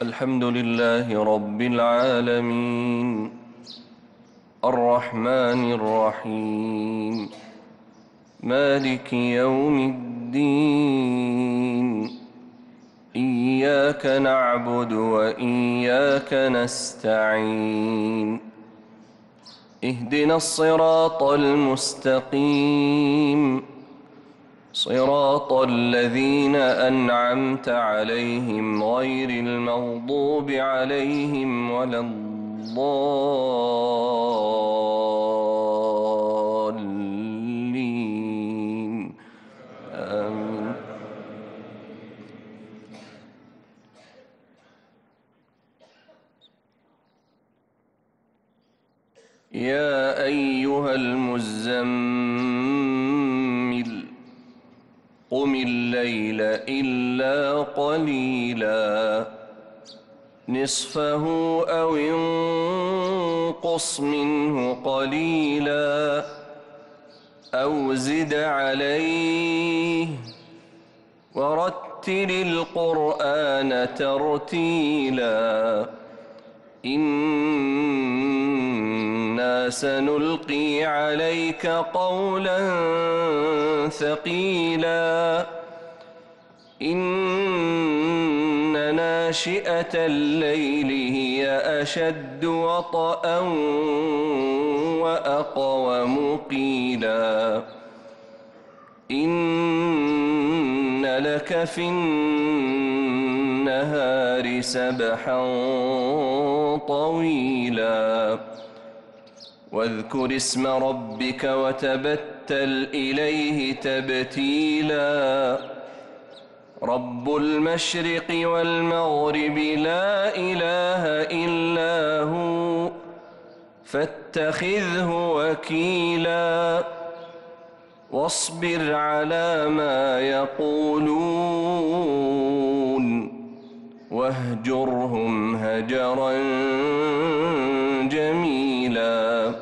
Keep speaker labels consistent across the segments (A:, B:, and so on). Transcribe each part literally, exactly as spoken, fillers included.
A: الحمد لله رب العالمين الرحمن الرحيم مالك يوم الدين إياك نعبد وإياك نستعين اهدنا الصراط المستقيم صراط الذين أنعمت عليهم غير المغضوب عليهم ولا الضالين آمين. يا أيها المزمل قم الليل إلا قليلا نصفه أو انقص منه قليلا أو زد عليه ورتل القرآن ترتيلا إنا سنلقي عليك قولا ثقيلا إن ناشئة الليل هي أشد وطئا وأقوم قيلا إن لك في النهار سبحا طويلا واذكر اسم ربك وتبتل إليه تبتيلا رب المشرق والمغرب لا إله إلا هو فاتخذه وكيلا واصبر على ما يقولون واهجرهم هجرا جميلا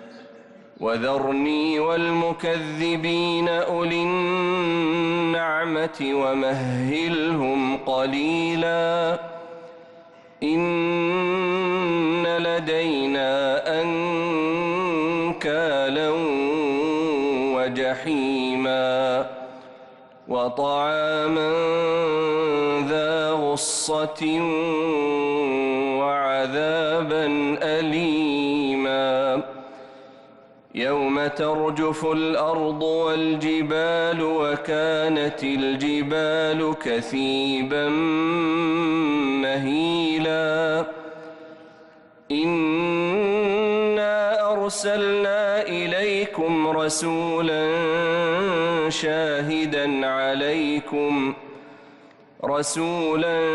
A: وذرني والمكذبين أولي النعمة ومهلهم قليلا إن لدينا أنكالا وجحيما وطعاما ذا غصة وعذابا أليما يوم ترجف الأرض والجبال وكانت الجبال كثيبا مهيلا إنا أرسلنا إليكم رسولا شاهدا عليكم رسولا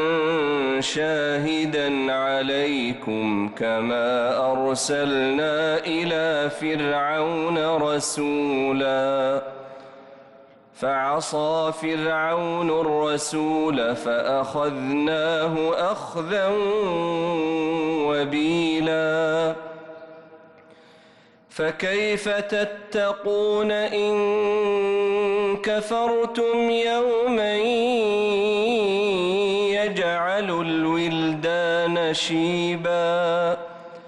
A: شاهدا عليكم كما أرسلنا إلى فرعون رسولا فعصى فرعون الرسول فأخذناه أخذا وبيلا فكيف تتقون إن كفرتم يوما يجعل الولدان شيبا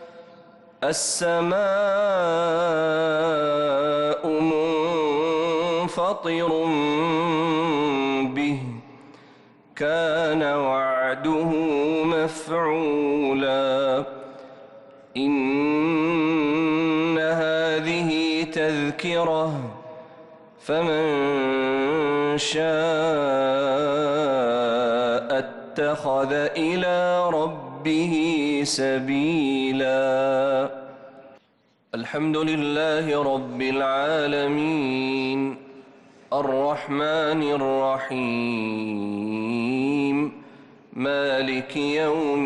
A: السماء منفطر به كان وعده مفعولا إن هذه تذكرة فمن شاء اتخذ إلى ربه سبيلا الحمد لله رب العالمين الرحمن الرحيم مالك يوم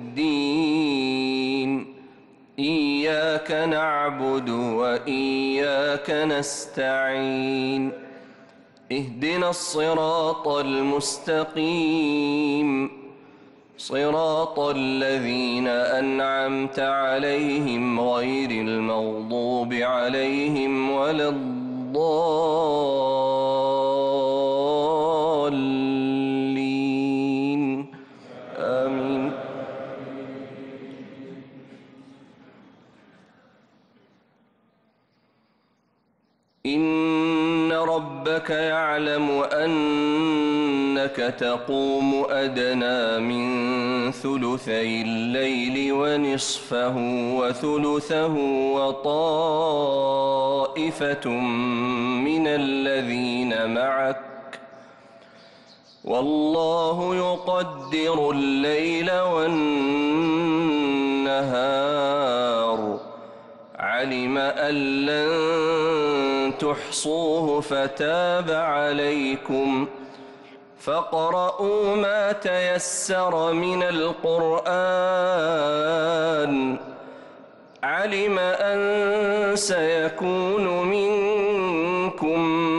A: الدين إياك نعبد وإياك نستعين اهدنا الصراط المستقيم صراط الذين أنعمت عليهم غير المغضوب عليهم ولا الضالين آمين. إن ربك يعلم أنك تقوم أدنى من ثلثي الليل ونصفه وثلثه وطائفة من الذين معك، والله يقدر الليل والنهار، علم أن لن تحصوه فتاب عليكم، فاقرؤوا ما تيسر من القرآن، علم أن سيكون منكم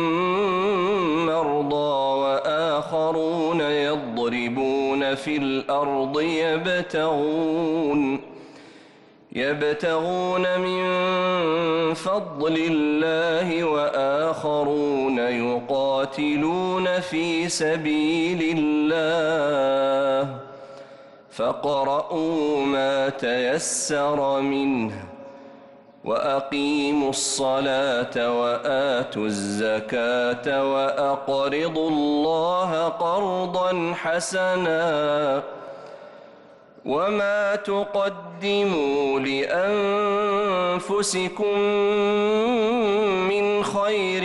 A: مرضى وآخرون يضربون في الأرض يبتغون يبتغون من فضل الله، وآخرون يقاتلون في سبيل الله، فاقرؤوا ما تيسر منه، وأقيموا الصلاة وآتوا الزكاة وأقرضوا الله قرضا حسنا، وما تقدموا لأنفسكم من خير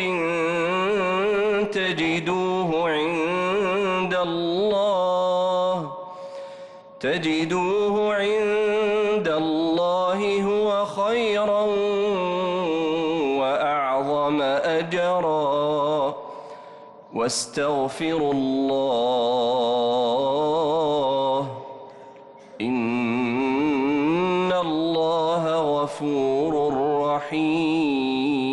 A: تجدوه عند الله تجدوه عند الله هو خيرا وأعظم أجرا، واستغفروا الله إن الله غفور رحيم.